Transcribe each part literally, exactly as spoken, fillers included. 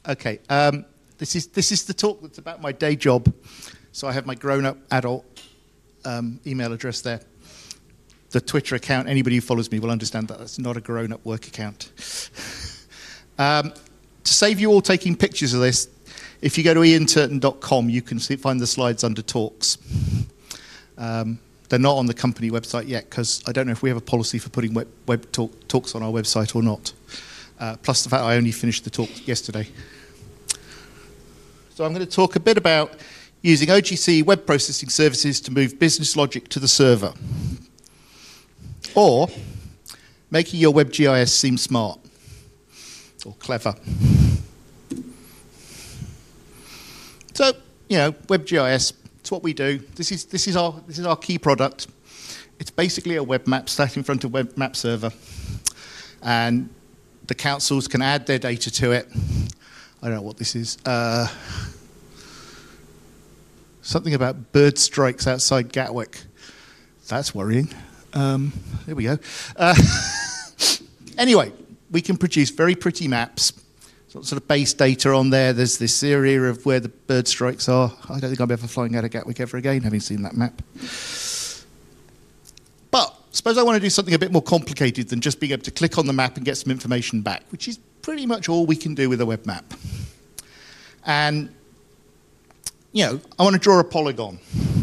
Okay, um, this is this is the talk that's about my day job. So I have my grown-up adult um, email address there. The Twitter account, anybody who follows me will understand that that's not a grown-up work account. um, to save you all taking pictures of this, if you go to ian turton dot com, you can see, find the slides under talks. Um, they're not on the company website yet, because I don't know if we have a policy for putting web, web talk, talks on our website or not. Uh, plus the fact I only finished the talk yesterday. So I'm going to talk a bit about using O G C web processing services to move business logic to the server. Or making your WebGIS seem smart or clever. So, you know, WebGIS, it's what we do. This is, this is, our, this is our key product. It's basically a web map sat in front of a web map server. And the councils can add their data to it. I don't know what this is. Uh, something about bird strikes outside Gatwick. That's worrying. Um, there we go. Uh, anyway, we can produce very pretty maps. Sort of base data on there. There's this area of where the bird strikes are. I don't think I'm ever flying out of Gatwick ever again, having seen that map. But suppose I want to do something a bit more complicated than just being able to click on the map and get some information back, which is pretty much all we can do with a web map. And, you know, I want to draw a polygon.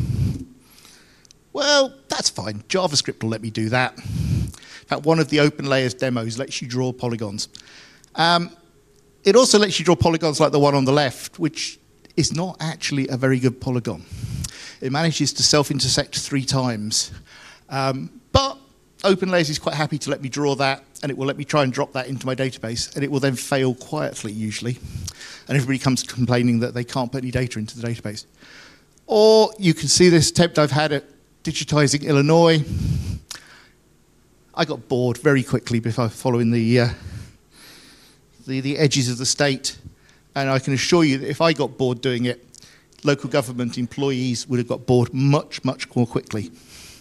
Well, that's fine. JavaScript will let me do that. In fact, one of the OpenLayers demos lets you draw polygons. Um, it also lets you draw polygons like the one on the left, which is not actually a very good polygon. It manages to self-intersect three times. Um, but OpenLayers is quite happy to let me draw that, and it will let me try and drop that into my database, and it will then fail quietly, usually. And everybody comes complaining that they can't put any data into the database. Or you can see this attempt I've had at digitizing Illinois. I got bored very quickly before following the, uh, the, the edges of the state, and I can assure you that if I got bored doing it, local government employees would have got bored much, much more quickly.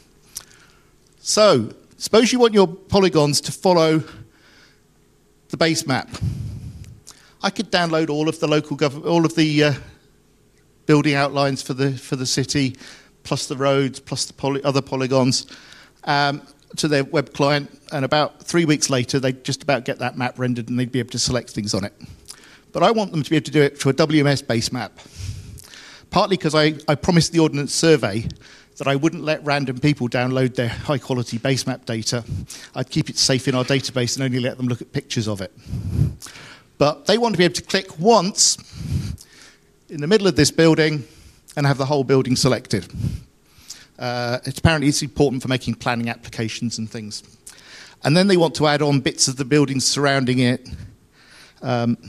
So, suppose you want your polygons to follow the base map. I could download all of the local government, all of the uh, building outlines for the for the city, plus the roads, plus the poly other polygons, um, to their web client, and about three weeks later, they'd just about get that map rendered, and they'd be able to select things on it. But I want them to be able to do it to a W M S base map, partly because I, I promised the Ordnance Survey that I wouldn't let random people download their high-quality base map data. I'd keep it safe in our database and only let them look at pictures of it. But they want to be able to click once in the middle of this building and have the whole building selected. Uh, it's apparently it's important for making planning applications and things. And then they want to add on bits of the buildings surrounding it. Um,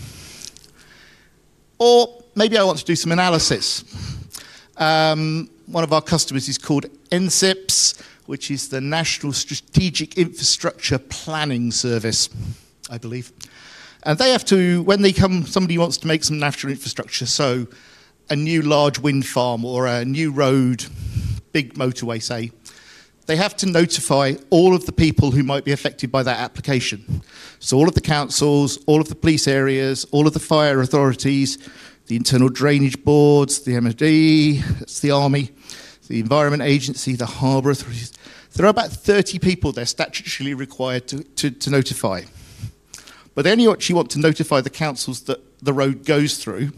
or maybe I want to do some analysis. Um, one of our customers is called N S I P S, which is the National Strategic Infrastructure Planning Service, I believe. And they have to, when they come, somebody wants to make some national infrastructure, so a new large wind farm or a new road, big motorway, say, they have to notify all of the people who might be affected by that application. So all of the councils, all of the police areas, all of the fire authorities, the internal drainage boards, the M O D, that's the army, the Environment Agency, the harbour authorities. There are about thirty people they're statutorily required to, to, to notify. But they only actually want to notify the councils that the road goes through.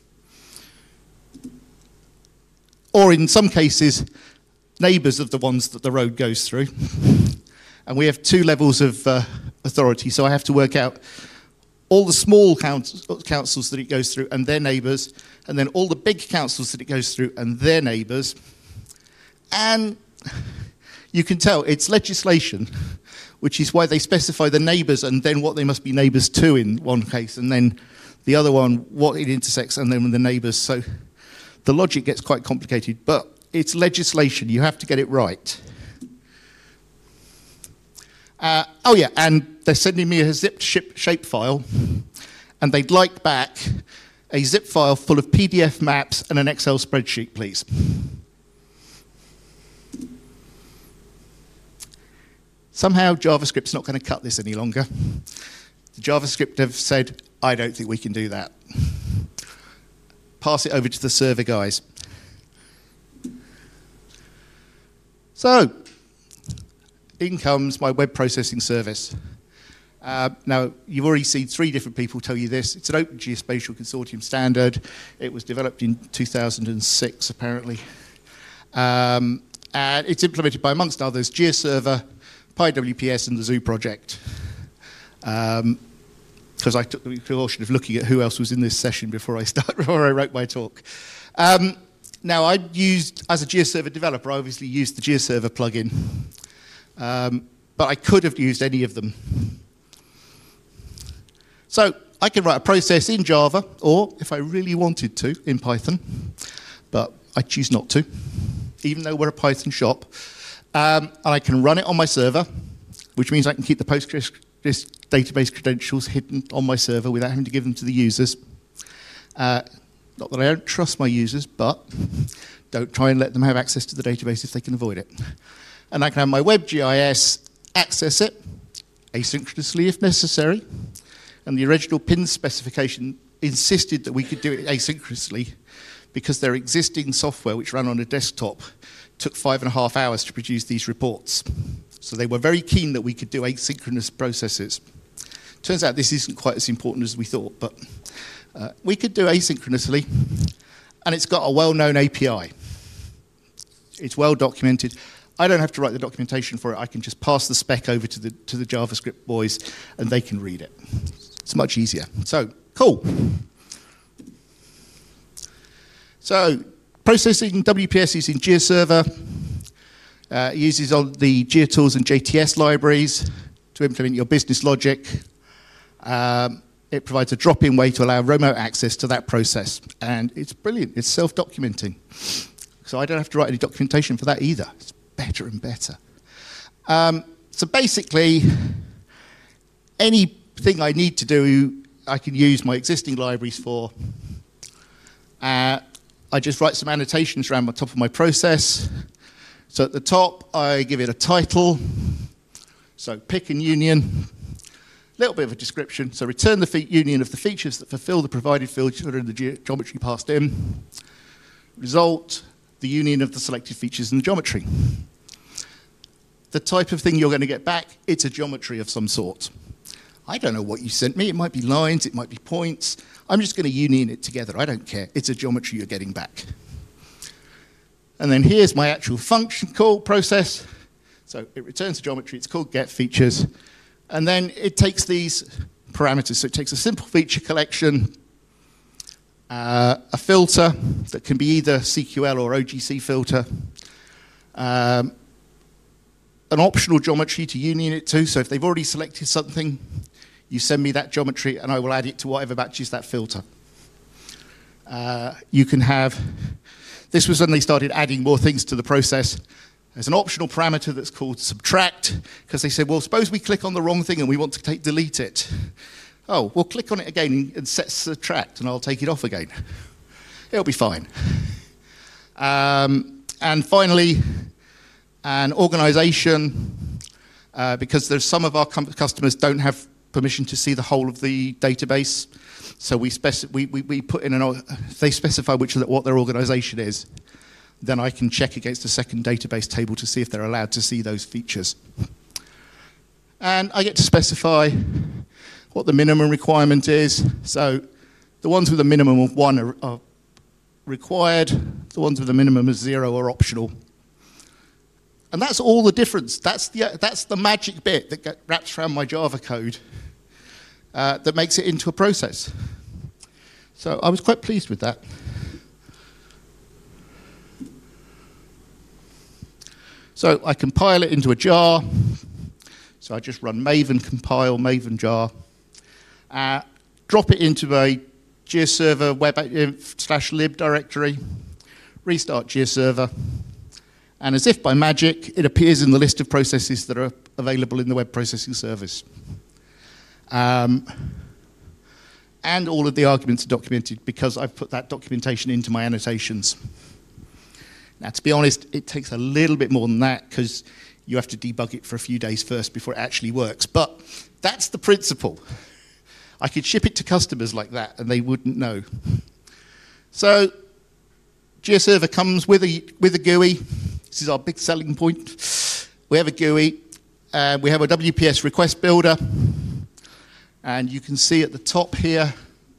Or in some cases, neighbours of the ones that the road goes through. And we have two levels of uh, authority, so I have to work out all the small councils that it goes through and their neighbours, and then all the big councils that it goes through and their neighbours. And you can tell it's legislation, which is why they specify the neighbours and then what they must be neighbours to in one case, and then the other one, what it intersects, and then the neighbours. So the logic gets quite complicated, but it's legislation. You have to get it right. Uh, oh yeah, and they're sending me a zipped shape file, and they'd like back a zip file full of P D F maps and an Excel spreadsheet, please. Somehow JavaScript's not going to cut this any longer. The JavaScript have said, I don't think we can do that. Pass it over to the server guys. So, in comes my web processing service. Uh, now, you've already seen three different people tell you this. It's an Open Geospatial Consortium standard. It was developed in two thousand six, apparently. Um, and it's implemented by, amongst others, GeoServer, PyWPS, and the Zoo project. Um, because I took the precaution of looking at who else was in this session before I start, before I wrote my talk. Um, now, I used, as a GeoServer developer, I obviously used the GeoServer plugin, um, but I could have used any of them. So I can write a process in Java, or if I really wanted to, in Python, but I choose not to, even though we're a Python shop. Um, and I can run it on my server, which means I can keep the Postgres database credentials hidden on my server without having to give them to the users. Uh, not that I don't trust my users, but don't try and let them have access to the database if they can avoid it. And I can have my WebGIS access it asynchronously if necessary. And the original P I N specification insisted that we could do it asynchronously because their existing software, which ran on a desktop, took five and a half hours to produce these reports. So they were very keen that we could do asynchronous processes. Turns out this isn't quite as important as we thought, but uh, we could do asynchronously, and it's got a well-known A P I. It's well documented. I don't have to write the documentation for it. I can just pass the spec over to the, to the JavaScript boys, and they can read it. It's much easier. So, cool. So, processing W P S is in GeoServer. Uh, it uses all the GeoTools and J T S libraries to implement your business logic. Um, it provides a drop-in way to allow remote access to that process. And it's brilliant. It's self-documenting. So I don't have to write any documentation for that either. It's better and better. Um, so basically, anything I need to do, I can use my existing libraries for. Uh, I just write some annotations around the top of my process. So at the top, I give it a title. So pick and union. A little bit of a description. So return the union of the features that fulfill the provided filter in the ge geometry passed in. Result, the union of the selected features in the geometry. The type of thing you're going to get back, it's a geometry of some sort. I don't know what you sent me. It might be lines, it might be points. I'm just going to union it together. I don't care. It's a geometry you're getting back. And then here's my actual function call process. So it returns a geometry. It's called getFeatures. And then it takes these parameters. So it takes a simple feature collection, uh, a filter that can be either C Q L or O G C filter, um, an optional geometry to union it to. So if they've already selected something, you send me that geometry and I will add it to whatever matches that filter. Uh, you can have... This was when they started adding more things to the process. There's an optional parameter that's called subtract, because they said, well, suppose we click on the wrong thing and we want to take, delete it. Oh, well, click on it again and set subtract, and I'll take it off again. It'll be fine. Um, and finally, an organization, uh, because there's some of our customers don't have permission to see the whole of the database. So we, speci we, we, we put in an, they specify which what their organization is. Then I can check against a second database table to see if they're allowed to see those features. And I get to specify what the minimum requirement is. So the ones with a minimum of one are, are required. The ones with a minimum of zero are optional. And that's all the difference. That's the, that's the magic bit that get, wraps around my Java code. Uh, that makes it into a process. So I was quite pleased with that. So I compile it into a jar. So I just run maven compile, maven jar. Uh, drop it into a GeoServer web slash lib directory. Restart GeoServer. And as if by magic, it appears in the list of processes that are available in the web processing service. Um, and all of the arguments are documented because I've put that documentation into my annotations. Now, to be honest, it takes a little bit more than that because you have to debug it for a few days first before it actually works. But that's the principle. I could ship it to customers like that, and they wouldn't know. So GeoServer comes with a, with a G U I. This is our big selling point. We have a G U I, and we have a W P S request builder. And you can see at the top here,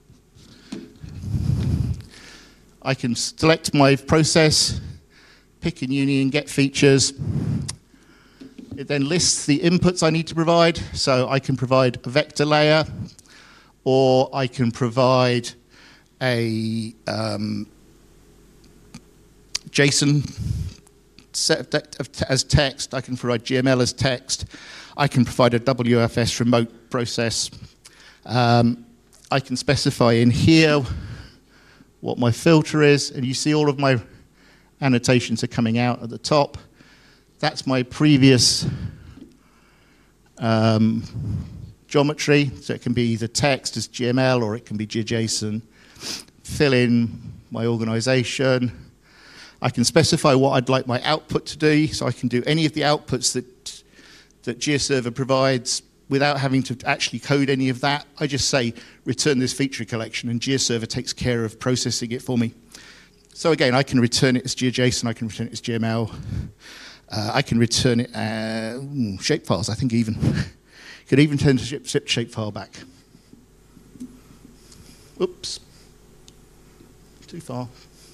I can select my process, pick in union, get features. It then lists the inputs I need to provide. So I can provide a vector layer, or I can provide a um, JSON set of as text. I can provide G M L as text. I can provide a W F S remote process. Um, I can specify in here what my filter is, and you see all of my annotations are coming out at the top. That's my previous um, geometry, so it can be either text as G M L or it can be JSON. Fill in my organization. I can specify what I'd like my output to do, so I can do any of the outputs that, that GeoServer provides without having to actually code any of that. I just say, return this feature collection, and GeoServer takes care of processing it for me. So again, I can return it as GeoJSON, I can return it as G M L, uh, I can return it as ooh, shapefiles, I think even. Could even turn the zip shapefile back. Oops, too far.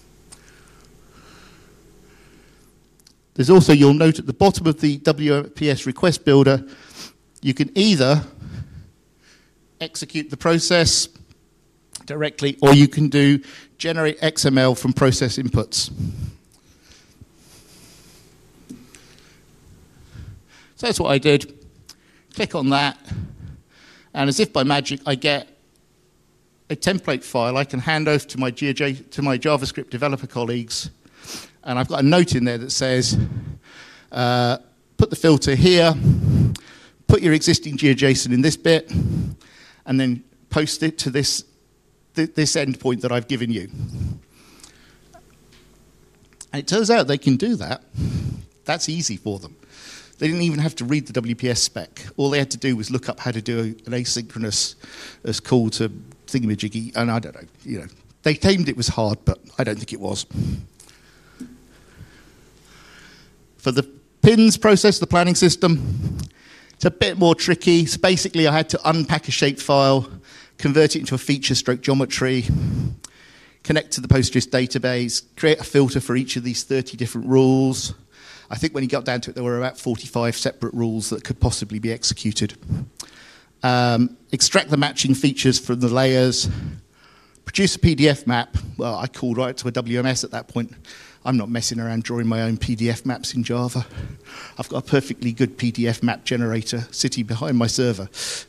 There's also, you'll note at the bottom of the W P S request builder, you can either execute the process directly, or you can do generate X M L from process inputs. So that's what I did. Click on that, and as if by magic, I get a template file I can hand over to my, G J, to my JavaScript developer colleagues, and I've got a note in there that says, uh, put the filter here, put your existing GeoJSON in this bit, and then post it to this, th this endpoint that I've given you. And it turns out they can do that. That's easy for them. They didn't even have to read the W P S spec. All they had to do was look up how to do an asynchronous as call to thingamajiggy, and I don't know, you know. They claimed it was hard, but I don't think it was. For the pins process, the planning system, it's a bit more tricky. So basically, I had to unpack a shapefile, convert it into a feature stroke geometry, connect to the Postgres database, create a filter for each of these thirty different rules. I think when you got down to it, there were about forty-five separate rules that could possibly be executed. Um, extract the matching features from the layers, produce a P D F map. Well, I called right to a W M S at that point. I'm not messing around drawing my own P D F maps in Java. I've got a perfectly good P D F map generator sitting behind my server.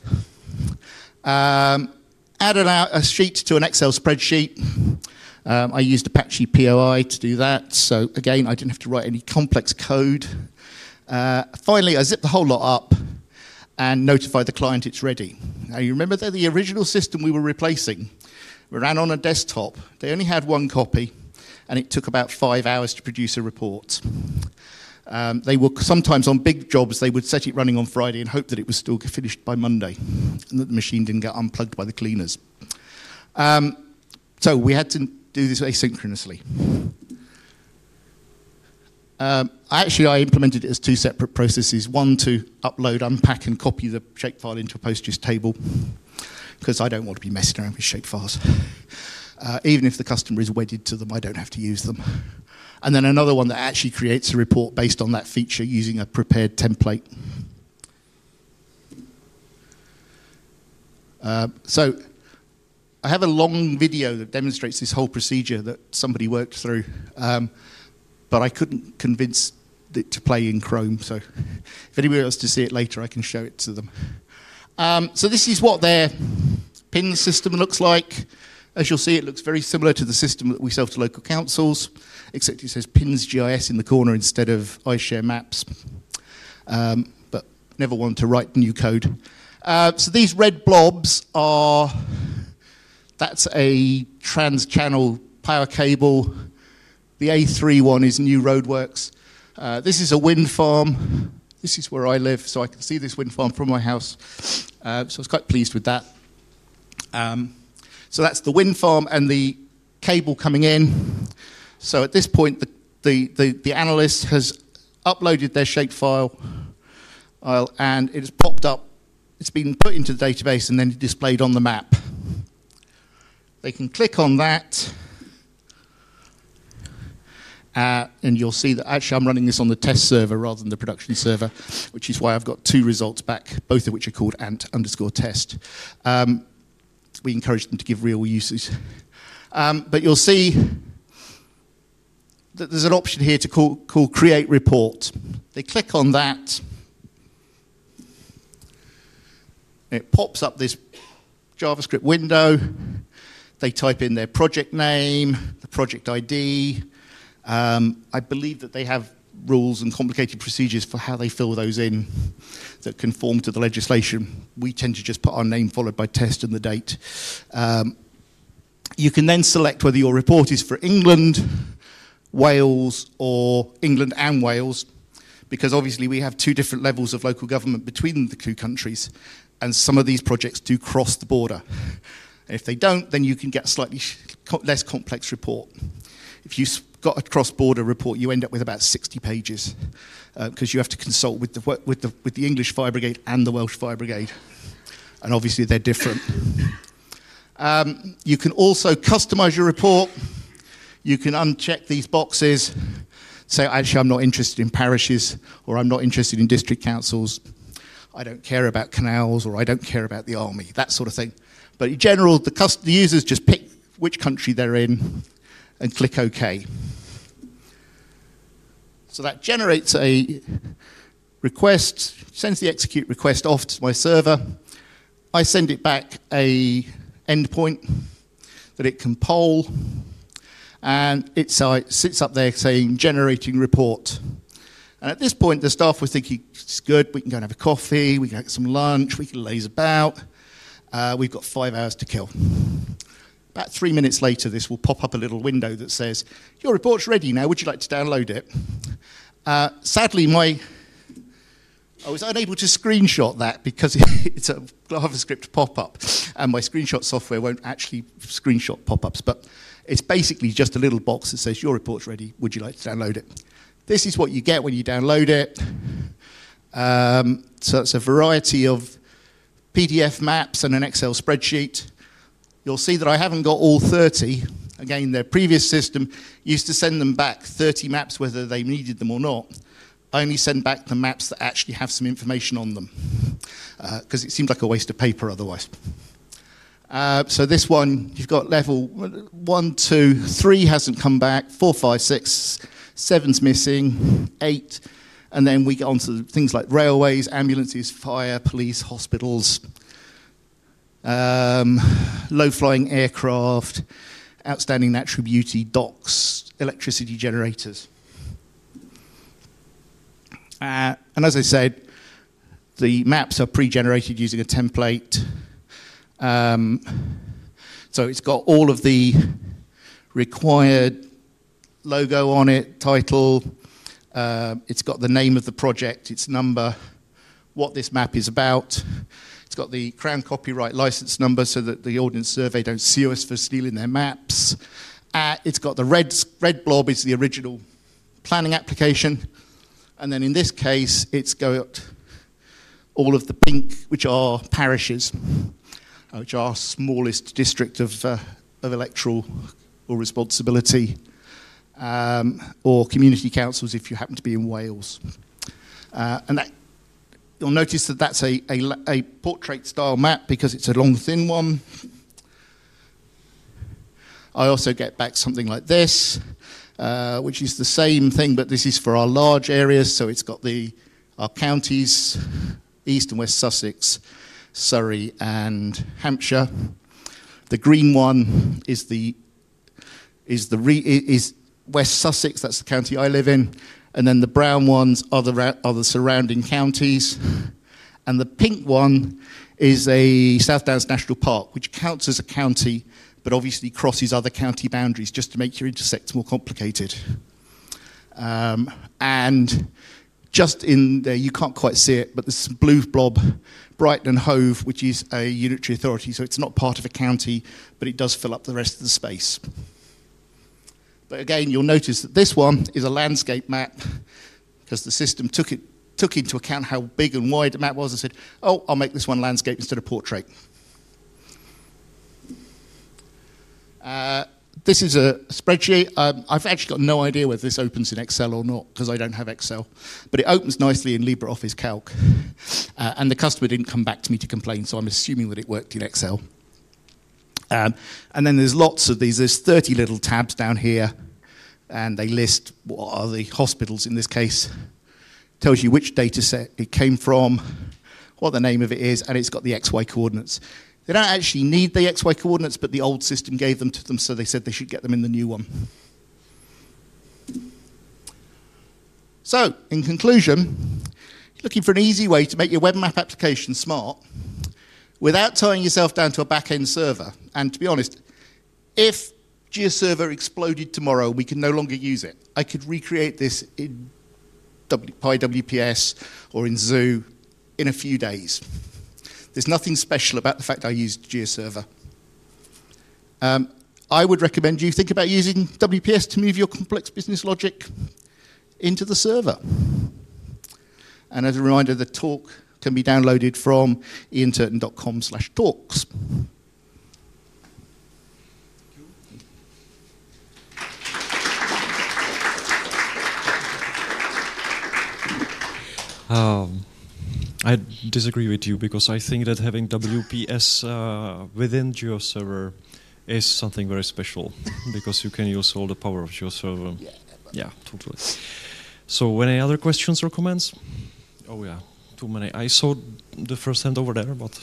Um, added out a sheet to an Excel spreadsheet. Um, I used Apache P O I to do that. So again, I didn't have to write any complex code. Uh, finally, I zipped the whole lot up and notified the client it's ready. Now, you remember that the original system we were replacing ran on a desktop. They only had one copy, and it took about five hours to produce a report. Um, they were sometimes on big jobs, they would set it running on Friday and hope that it was still finished by Monday, and that the machine didn't get unplugged by the cleaners. Um, so we had to do this asynchronously. Um, actually, I implemented it as two separate processes. One to upload, unpack, and copy the shapefile into a Postgres table, because I don't want to be messing around with shapefiles. Uh, even if the customer is wedded to them, I don't have to use them. And then another one that actually creates a report based on that feature using a prepared template. Uh, so I have a long video that demonstrates this whole procedure that somebody worked through, um, but I couldn't convince it to play in Chrome. So if anybody wants to see it later, I can show it to them. Um, so this is what their pin system looks like. As you'll see, it looks very similar to the system that we sell to local councils, except it says Pins G I S in the corner instead of iShare Maps. Um, but never wanted to write new code. Uh, so these red blobs are, that's a trans-channel power cable. The A three one is new roadworks. Uh, this is a wind farm. This is where I live, so I can see this wind farm from my house. Uh, so I was quite pleased with that. Um, so that's the wind farm and the cable coming in. So at this point, the, the, the, the analyst has uploaded their shapefile, uh, and it has popped up. It's been put into the database and then displayed on the map. They can click on that, uh, and you'll see that actually I'm running this on the test server rather than the production server, which is why I've got two results back, both of which are called ant underscore test. Um, we encourage them to give real uses. Um, but you'll see that there's an option here to call, call create report. They click on that. It pops up this JavaScript window. They type in their project name, the project I D. Um, I believe that they have rules and complicated procedures for how they fill those in that conform to the legislation. We tend to just put our name followed by test and the date. Um, you can then select whether your report is for England, Wales, or England and Wales, because obviously we have two different levels of local government between the two countries, and some of these projects do cross the border. If they don't, then you can get a slightly less complex report. If you've got a cross-border report, you end up with about sixty pages, because uh, you have to consult with the, with, the, with the English Fire Brigade and the Welsh Fire Brigade. And obviously they're different. Um, you can also customize your report. You can uncheck these boxes, say, actually, I'm not interested in parishes, or I'm not interested in district councils. I don't care about canals, or I don't care about the army, that sort of thing. But in general, the, the users just pick which country they're in and click OK. So that generates a request, sends the execute request off to my server. I send it back a endpoint that it can poll, and it sits up there saying generating report. And at this point, the staff were thinking, it's good, we can go and have a coffee, we can get some lunch, we can laze about. Uh, we've got five hours to kill. About three minutes later, this will pop up a little window that says, your report's ready now, would you like to download it? Uh, sadly, my I was unable to screenshot that because it's a JavaScript pop-up, and my screenshot software won't actually screenshot pop-ups, but it's basically just a little box that says, your report's ready, would you like to download it? This is what you get when you download it. Um, so it's a variety of P D F maps and an Excel spreadsheet. You'll see that I haven't got all thirty. Again, their previous system used to send them back thirty maps whether they needed them or not. I only send back the maps that actually have some information on them, because uh, it seemed like a waste of paper otherwise. Uh, so this one, you've got level one, two, three hasn't come back, four, five, six, seven's missing, eight, and then we get on to things like railways, ambulances, fire, police, hospitals, um, low-flying aircraft, outstanding natural beauty, docks, electricity generators. Uh, and as I said, the maps are pre-generated using a template. Um, so it's got all of the required logo on it, title. Uh, it's got the name of the project, its number, what this map is about. It's got the Crown Copyright License number so that the Ordnance Survey don't sue us for stealing their maps. Uh, it's got the red, red blob is the original planning application. And then in this case, it's got all of the pink, which are parishes, which are smallest district of, uh, of electoral or responsibility, um, or community councils if you happen to be in Wales. Uh, and that, you'll notice that that's a, a, a portrait-style map because it's a long, thin one. I also get back something like this, uh, which is the same thing, but this is for our large areas. So it's got the our counties, East and West Sussex, Surrey and Hampshire. The green one is the is the re, is West Sussex. That's the county I live in, and then the brown ones are the are the surrounding counties, and the pink one is a South Downs National Park, which counts as a county, but obviously crosses other county boundaries just to make your intersects more complicated. Um, and just in there, you can't quite see it, but there's some blue blob, Brighton and Hove, which is a unitary authority, so it's not part of a county, but it does fill up the rest of the space. But again, you'll notice that this one is a landscape map, because the system took it took into account how big and wide the map was and said, oh, I'll make this one landscape instead of portrait. Uh, this is a spreadsheet. Um, I've actually got no idea whether this opens in Excel or not, because I don't have Excel. But it opens nicely in LibreOffice Calc. Uh, and the customer didn't come back to me to complain, so I'm assuming that it worked in Excel. Um, and then there's lots of these. There's thirty little tabs down here, and they list what are the hospitals in this case. Tells you which data set it came from, what the name of it is, and it's got the X Y coordinates. They don't actually need the X Y coordinates, but the old system gave them to them, so they said they should get them in the new one. So, in conclusion, looking for an easy way to make your web map application smart without tying yourself down to a back-end server. And to be honest, if GeoServer exploded tomorrow, we can no longer use it. I could recreate this in PyWPS or in Zoo in a few days. There's nothing special about the fact I used GeoServer. Um, I would recommend you think about using W P S to move your complex business logic into the server. And as a reminder, the talk can be downloaded from ian turton dot com slash talks. Um, I disagree with you, because I think that having W P S uh, within GeoServer is something very special, because you can use all the power of GeoServer. Yeah, yeah, totally. So, any other questions or comments? Oh yeah, too many. I saw the first hand over there, but...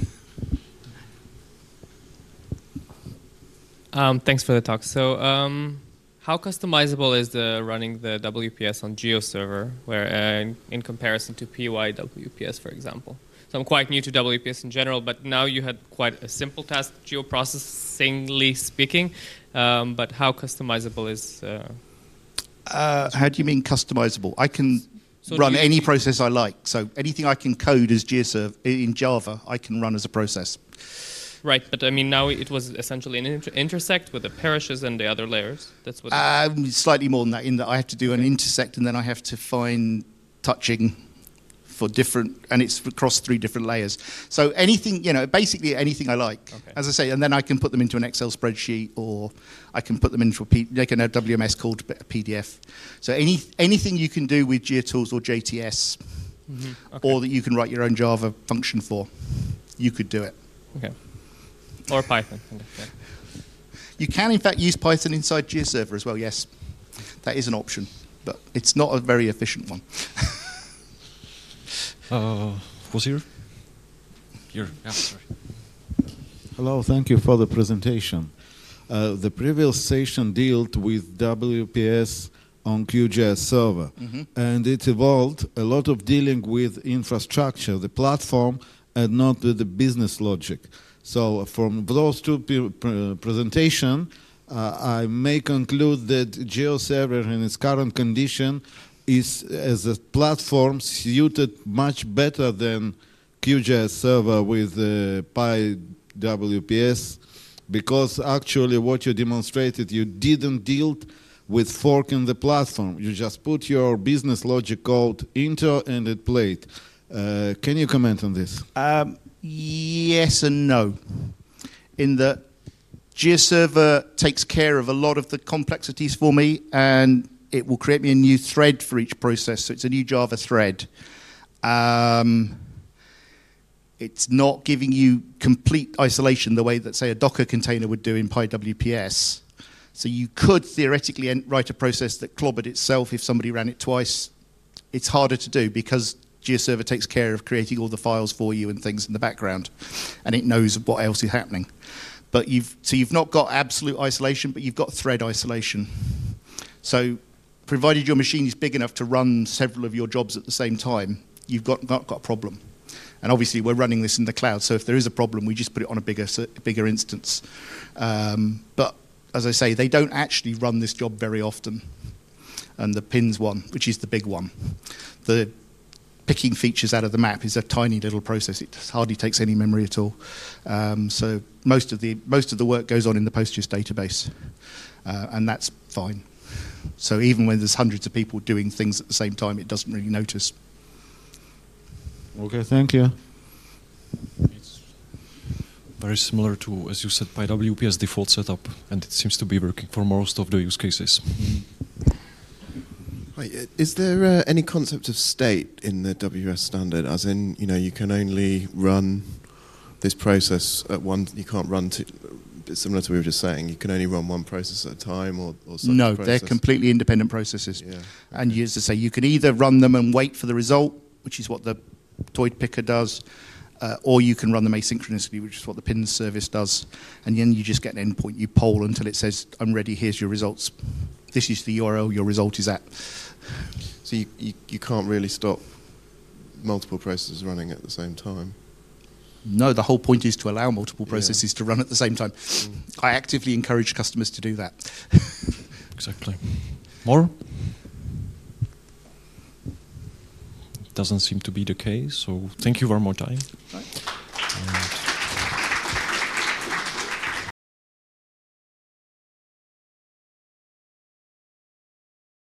um, thanks for the talk. So, um, how customizable is the running the W P S on GeoServer, where uh, in, in comparison to P Y W P S, for example? So I'm quite new to W P S in general, but now you had quite a simple task, geoprocessingly speaking. Um, but how customizable is? Uh, uh, how do you mean customizable? I can so run you, any process I like. So anything I can code as GeoServer in Java, I can run as a process. Right, but I mean now it was essentially an inter intersect with the parishes and the other layers. That's what. Um, slightly more than that, in that I have to do an intersect and then I have to find touching for different, and it's across three different layers. So anything, you know, basically anything I like, okay. As I say, and then I can put them into an Excel spreadsheet, or I can put them into a P like a W M S called a P D F. So any anything you can do with GeoTools or J T S, mm-hmm. Okay. Or that you can write your own Java function for, you could do it. Okay. Or Python. Okay. You can, in fact, use Python inside GeoServer as well, yes. That is an option, but it's not a very efficient one. uh, who's here? Here, yeah, sorry. Hello, thank you for the presentation. Uh, the previous session dealt with W P S on QGIS mm-hmm. and it involved a lot of dealing with infrastructure, the platform, and not with the business logic. So from those two pre presentation, uh, I may conclude that GeoServer in its current condition is, as a platform, suited much better than QGIS server with uh, PyWPS, because actually what you demonstrated, you didn't deal with forking the platform. You just put your business logic code into and it played. Uh, can you comment on this? Um, Yes and no. In that GeoServer takes care of a lot of the complexities for me, and it will create me a new thread for each process. So it's a new Java thread. Um, it's not giving you complete isolation the way that, say, a Docker container would do in PyWPS. So you could theoretically write a process that clobbered itself if somebody ran it twice. It's harder to do because GeoServer takes care of creating all the files for you and things in the background, and it knows what else is happening. But you've so you've not got absolute isolation, but you've got thread isolation. So, provided your machine is big enough to run several of your jobs at the same time, you've got not got a problem. And obviously, we're running this in the cloud, so if there is a problem, we just put it on a bigger bigger instance. Um, but as I say, they don't actually run this job very often. And the pins one, which is the big one. the picking features out of the map is a tiny little process. It hardly takes any memory at all. Um, so most of the most of the work goes on in the PostGIS database, uh, and that's fine. So even when there's hundreds of people doing things at the same time, it doesn't really notice. Okay, thank you. It's very similar to, as you said, PyWPS default setup, and it seems to be working for most of the use cases. Right. Is there uh, any concept of state in the W S standard? As in, you know, you can only run this process at one. You can't run two. Similar to what we were just saying, you can only run one process at a time, or, or such No, a process? they're completely independent processes. Yeah. And you, as I say, you can either run them and wait for the result, which is what the Toid Picker does, uh, or you can run them asynchronously, which is what the pins service does. And then you just get an endpoint. You poll until it says, "I'm ready. Here's your results. This is the U R L your result is at." So you, you you can't really stop multiple processes running at the same time. No, the whole point is to allow multiple Yeah. processes to run at the same time. Mm. I actively encourage customers to do that. Exactly. More? Doesn't seem to be the case, so thank you one more time. Right.